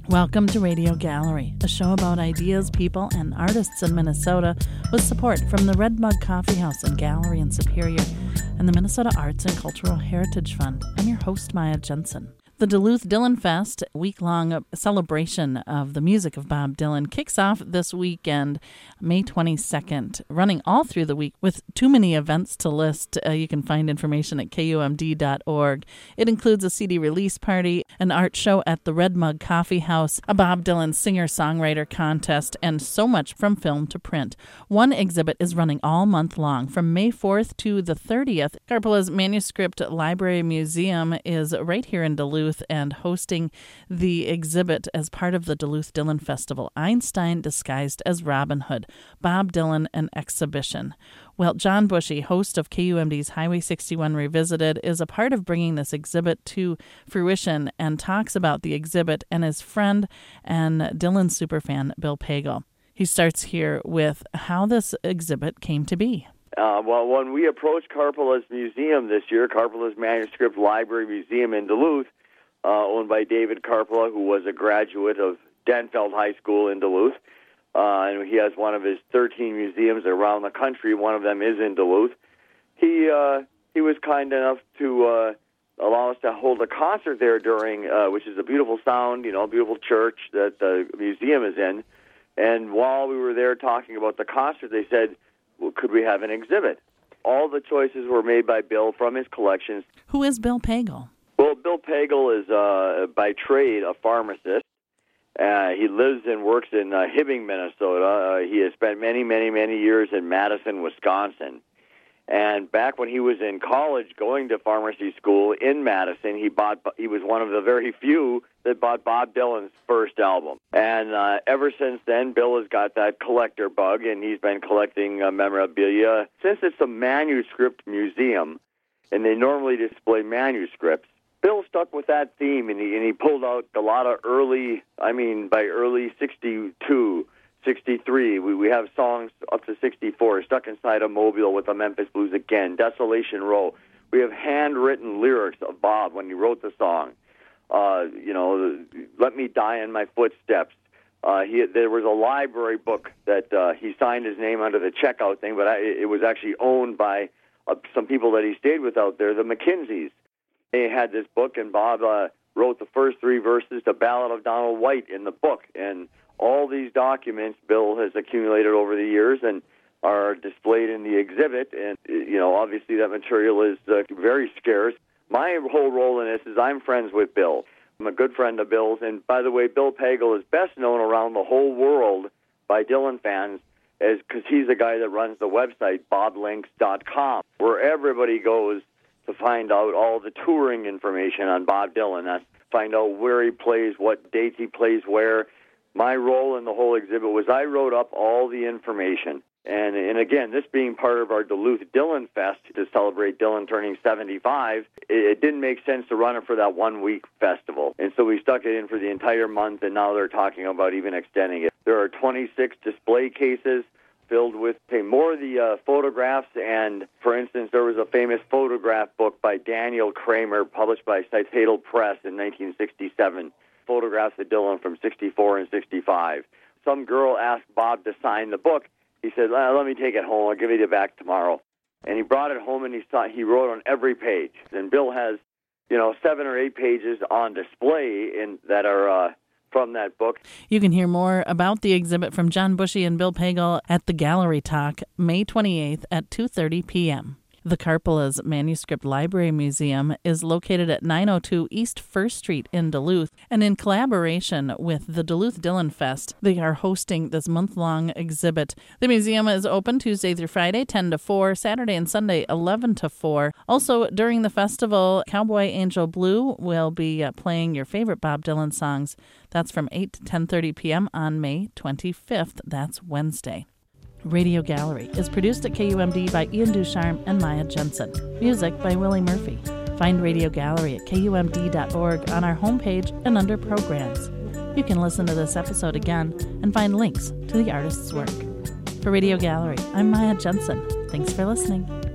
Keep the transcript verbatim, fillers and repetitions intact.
Welcome to Radio Gallery, a show about ideas, people, and artists in Minnesota with support from the Red Mug Coffee House and Gallery in Superior and the Minnesota Arts and Cultural Heritage Fund. I'm your host, Maya Jensen. The Duluth Dylan Fest, a week-long celebration of the music of Bob Dylan, kicks off this weekend, May twenty-second, running all through the week with too many events to list. Uh, you can find information at K U M D dot org. It includes a C D release party, an art show at the Red Mug Coffee House, a Bob Dylan singer-songwriter contest, and so much from film to print. One exhibit is running all month long, from May fourth to the thirtieth. Karpela's Manuscript Library Museum is right here in Duluth and hosting the exhibit as part of the Duluth Dylan Festival, Einstein Disguised as Robin Hood, Bob Dylan, an Exhibition. Well, John Bushy, host of K U M D's Highway sixty-one Revisited, is a part of bringing this exhibit to fruition and talks about the exhibit and his friend and Dylan superfan, Bill Pagel. He starts here with how this exhibit came to be. Uh, well, when we approached Karpela's museum this year, Karpela's Manuscript Library Museum in Duluth, Uh, owned by David Karpela, who was a graduate of Denfeld High School in Duluth. Uh, and he has one of his thirteen museums around the country. One of them is in Duluth. He uh, he was kind enough to uh, allow us to hold a concert there during, uh, which is a beautiful sound, you know, a beautiful church that the museum is in. And while we were there talking about the concert, they said, well, could we have an exhibit? All the choices were made by Bill from his collections. Who is Bill Pagel? Well, Bill Pagel is, uh, by trade, a pharmacist. Uh, he lives and works in uh, Hibbing, Minnesota. Uh, he has spent many, many, many years in Madison, Wisconsin. And back when he was in college going to pharmacy school in Madison, he bought. He was one of the very few that bought Bob Dylan's first album. And uh, ever since then, Bill has got that collector bug, and he's been collecting uh, memorabilia. Since it's a manuscript museum, and they normally display manuscripts, Bill stuck with that theme, and he, and he pulled out a lot of early, I mean, by early sixty-two, sixty-three, we, we have songs up to sixty-four, Stuck Inside a Mobile with the Memphis Blues Again, Desolation Row. We have handwritten lyrics of Bob when he wrote the song. Uh, you know, Let Me Die in My Footsteps. Uh, he, there was a library book that uh, he signed his name under the checkout thing, but I, it was actually owned by uh, some people that he stayed with out there, the McKinseys. They had this book, and Bob uh, wrote the first three verses to Ballad of Donald White in the book. And all these documents Bill has accumulated over the years and are displayed in the exhibit. And, you know, obviously that material is uh, very scarce. My whole role in this is I'm friends with Bill. I'm a good friend of Bill's. And, by the way, Bill Pagel is best known around the whole world by Dylan fans as because he's the guy that runs the website, bob links dot com, where everybody goes to find out all the touring information on Bob Dylan. That's find out where he plays, what dates he plays where. My role in the whole exhibit was I wrote up all the information. And, and again, this being part of our Duluth Dylan Fest to celebrate Dylan turning seventy-five, it, it didn't make sense to run it for that one-week festival. And so we stuck it in for the entire month, and now they're talking about even extending it. There are twenty-six display cases filled with say, more of the uh, photographs. And, for instance, there was a famous photograph book by Daniel Kramer, published by Citadel Press in nineteen sixty-seven, photographs of Dylan from sixty-four and sixty-five. Some girl asked Bob to sign the book. He said, let me take it home. I'll give it back tomorrow. And he brought it home, and he saw, he wrote on every page. And Bill has, you know, seven or eight pages on display in, that are uh, from that book. You can hear more about the exhibit from John Bushy and Bill Pagel at the Gallery Talk, May twenty-eighth at two thirty p.m. The Karpela's Manuscript Library Museum is located at nine oh two East First Street in Duluth, and in collaboration with the Duluth Dylan Fest, they are hosting this month-long exhibit. The museum is open Tuesday through Friday, ten to four, Saturday and Sunday, eleven to four. Also, during the festival, Cowboy Angel Blue will be uh, playing your favorite Bob Dylan songs. That's from eight to ten thirty p.m. on May twenty-fifth. That's Wednesday. Radio Gallery is produced at K U M D by Ian Ducharme and Maya Jensen. Music by Willie Murphy. Find Radio Gallery at K U M D dot org on our homepage and under Programs. You can listen to this episode again and find links to the artist's work. For Radio Gallery, I'm Maya Jensen. Thanks for listening.